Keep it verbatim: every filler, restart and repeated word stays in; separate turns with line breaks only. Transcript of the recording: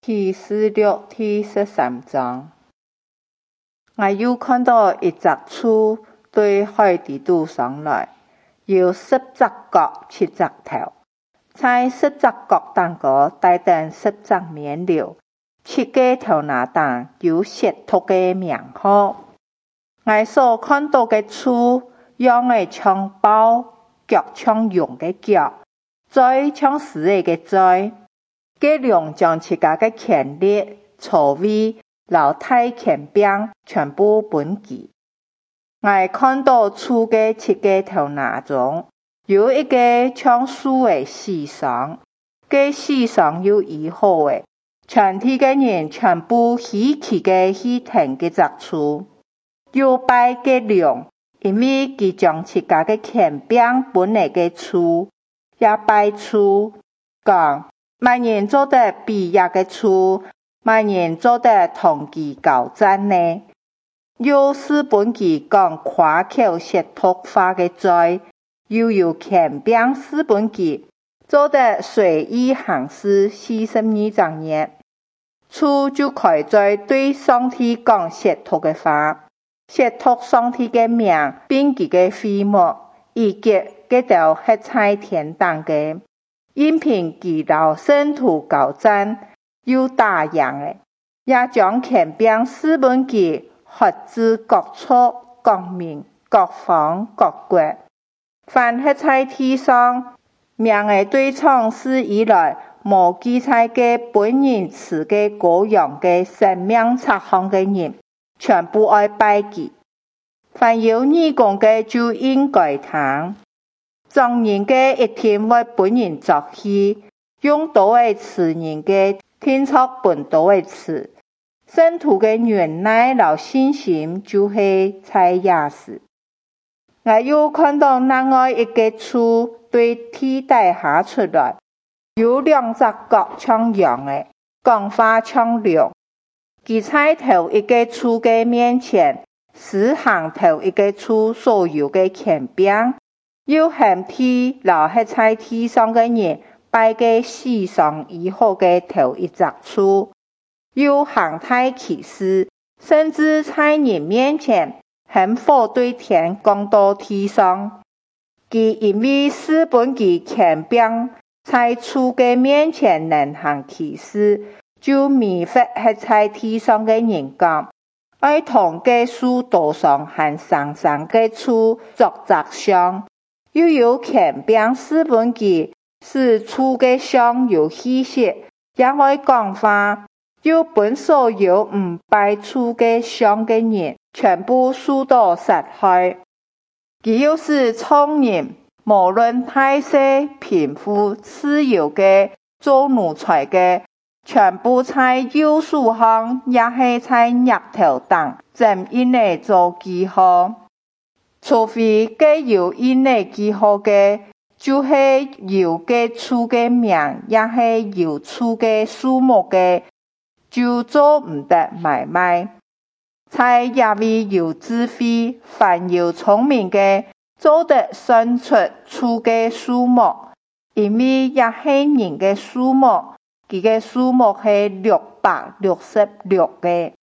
啟示錄第十三章，我又看到一隻柱對海地堵上來，有十隻角七隻頭，在十隻角當個帶等十隻面瘤，七個頭那當有褻瀆的名號。我所看到的柱，樣的像豹，腳像羊的腳，嘴像獅子的嘴。佢龍將自家的權力、座位、老大權柄全部分給。我看到柱的七個頭那中，有一個像樹的死上，佢死上有醫好的，全體的人全部稀奇的去聽佢隻柱，又拜佢龍，因為佢將自家的權柄分嚟嘅柱，也拜柱，講。萬人做得比亞嘅柱，萬人做得同其交戰呢？又是本其講誇口褻瀆話嘅罪，又有權柄是本其做得隨意行事四十二章日，柱就開在對上帝講褻瀆嘅話，褻瀆上帝嘅名並其嘅會幕，以及佢就係在天堂嘅。因憑其老聖徒交戰，又打贏的，也將權柄施本其發至各族、各民、各方、各國。凡係在地上，名的對創世以來無記載嘅本人賜嘅羔羊嘅生命冊上嘅人，全部愛拜祭。凡有義工嘅就應該聽。眾人嘅一天為本人作戲，用多位詞人嘅天作本多位詞，聖徒嘅忍耐和信心就是在也是。我又看到另外一個柱對地底下出來，有兩隻角像羊的，講話像龍。佢在頭一個柱嘅面前，施行頭一個柱所有嘅權柄。又向地老係在地上嘅人拜嘅世上以後嘅頭一隻柱，又行太奇事，甚至在人面前向火對天降到地上。佢因為是本其權柄，在柱嘅面前能行奇事，就迷惑係在地上嘅人講，愛同嘅樹道上和上上嘅柱作則像。又有權柄施本其使柱嘅像有氣息，也會講話，又本所有唔拜柱嘅像嘅人，全部受到殺害。佢又是聰人，無論大小、貧富、自由嘅、做奴才嘅，全部在右手上，也係在額頭上，正印嚟做記號。除非佢有印嚟記號嘅，就係有嘅柱嘅名，也係有柱嘅數目嘅，就做唔得買賣。在也為有智慧，凡有聰明嘅，做得算出柱嘅數目，因為也係人嘅數目，佢嘅數目係六百六十六嘅。